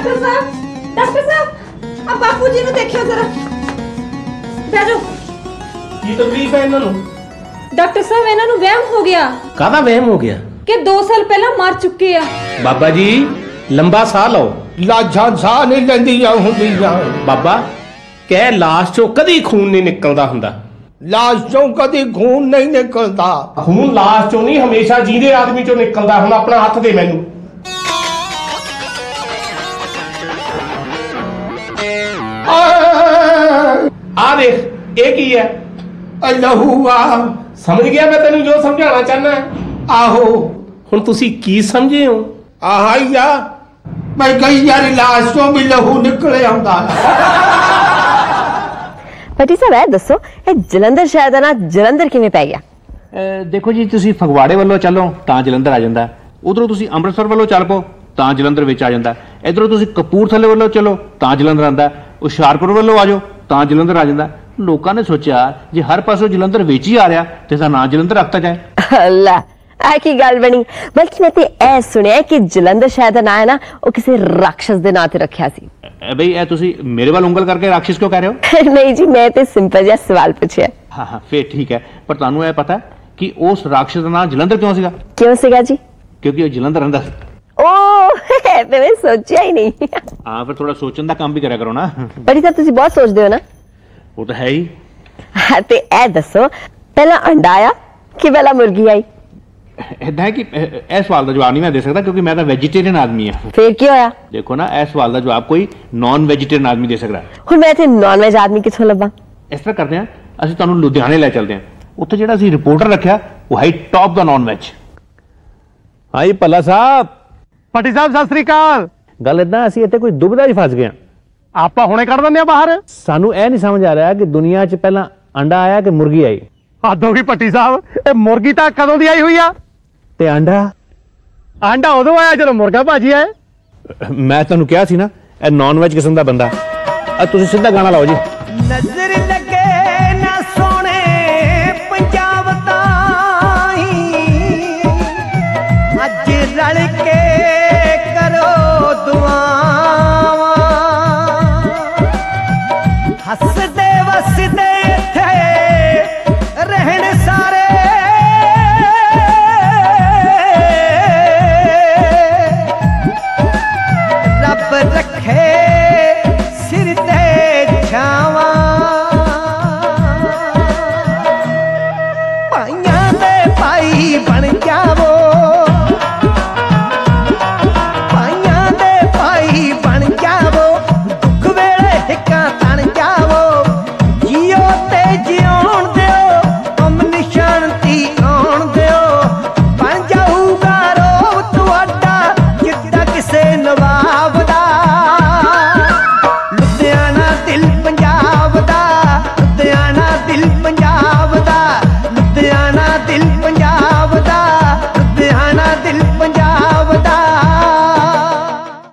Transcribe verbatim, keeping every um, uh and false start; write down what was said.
doctor साहब doctor साहब अब बापू जी नु देखियो जरा बैठो की तकलीफ है इन्हां नूं डॉक्टर साहब इन्हां नु वहम हो गया काहदा वहम हो गया कि दो साल पहला मर चुके आ बाबा जी लंबा साह लो लाशां साह नहीं लैंदियां हुंदियां बाबा कह लाश चों कदी खून नहीं निकलदा हुंदा लाश चों कदी खून नहीं निकलदा खून लाश चों नहीं हमेशा जींदे आदमी चों निकलदा हुण अपना हथ दे मैनू आ देख ये की है लहू आ समझ गया मैं तेनू जो समझाना चाहना आहो हुण तुसी की समझे हो आहाइया मैं कई यार लाश चों भी लहू निकले आउंदा पटी साहब है दसो ये जलंधर शहर दा ना जलंधर किवें पै गया देखो जी तुसी फगवाड़े वालों चलो तां जलंधर आ जांदा उधरों तुसी अंमृतसर वालों चल पो तां जलंधर विच आ जांदा इधरों तुसी कपूरथले वालों चलो तां जलंधर आंदा हुशियारपुर वालों आ जाओ तां जलंधर आ जांदा लोकां ने सोचा जे हर पासों जलंधर विच ही आ रहा ते इहदा नां जलंधर रखता जाए अल्लाह ऐ की गल बनी बल्कि मैं ते ऐ सुनिया कि जलंधर शहर दा नाम है ना वो किसी राक्षस दे नाम ते रखिया सी बई ए तुसी मेरे वाल उंगल करके राक्षस क्यों कह रहे हो नहीं जी मैं ते सिंपल जिहा सवाल पूछिया हाँ हाँ फिर ठीक है पर तुहानू ए पता है कि उस राक्षस का नाम जलंधर क्यों सीगा क्यों सीगा जी क्योंकि वो जलंधर रहिंदा सी ओ ते मैं सोचिया ही नहीं हाँ फिर थोड़ा सोचन दा काम भी करा करो ना बड़ी साहब तुसी बहुत सोचदे हो ना वो तो है ही हाँ ते ए दसो पहला अंडा आया कि पहला मुर्गी आई इदा है कि ए सवाल का जवाब नहीं मैं दे सकता क्योंकि मैं तो वेजिटेरियन आदमी है फिर क्या होया देखो ना ए सवाल का जवाब कोई नॉन वेजिटेरियन आदमी दे सकता है हुण मैं ते नॉन वेज आदमी किथों लब्बां इस तरह करते हैं असं तुहानू लुधियाने ले चलते हैं उत्थे जिहड़ा असं रिपोर्टर रखा वो है टॉप दा नॉन वेज हाँ जी भला साहब पटी साहब सत श्री अकाल गल इदां ਅਸੀਂ ਇੱਥੇ ਕੋਈ ਦੁਬਿਧਾ 'ਚ ਫਸ ਗਏ ਆਪਾਂ ਹੁਣੇ ਕੱਢ ਦਿੰਦੇ ਆ ਬਾਹਰ ਸਾਨੂੰ ਇਹ ਨਹੀਂ ਸਮਝ ਆ ਰਿਹਾ ਕਿ ਦੁਨੀਆ 'ਚ ਪਹਿਲਾਂ ਅੰਡਾ ਆਇਆ ਕਿ ਮੁਰਗੀ ਆਈ ਹੱਦ ਹੋ ਗਈ ਪੱਟੀ ਸਾਹਿਬ ਇਹ ਮੁਰਗੀ ਤਾਂ ਕਦੋਂ ਦੀ ਆਈ ਹੋਈ ਆ ਤੇ ਅੰਡਾ ਆਂਡਾ ਉਦੋਂ ਆਇਆ ਜਦੋਂ ਮੁਰਗਾ ਭਾਜੀ ਆਏ ਮੈਂ ਤੁਹਾਨੂੰ ਕਿਹਾ ਸੀ ਨਾ ਇਹ ਨਾਨ ਵੈਜ ਕਿਸਮ ਦਾ ਬੰਦਾ ਆ ਤੁਸੀਂ ਸਿੱਧਾ ਗਾਣਾ ਲਾਓ ਜੀ ਨਜ਼ਰ ਲੱਗੇ ਨਾ ਸੋਹਣੇ ਪੰਜਾਬ ਤਾਈ ਅੱਜ ਰਲ ਕੇ ਕਰੋ ਦੁਆਵਾਂ ਹੱਸਦੇ ਵਸਦੇ ਇੱਥੇ ਰਹਿਣ ਸਾਰੇ ਰੱਬ ਰੱਖੇ ਸਿਰ ਤੇ ਛਾਵਾਂ ਭਾਈਆਂ ਦੇ ਭਾਈ ਬਣ ਜਾਵੋ ਭਾਈਆਂ ਦੇ ਭਾਈ ਬਣ ਜਾਵੋ ਦੁੱਖ ਵੇਲੇ ਹਿੱਕਾਂ ਤਣ ਜਾਵੋ ਜੀਓ ਤੇ ਜੀਓ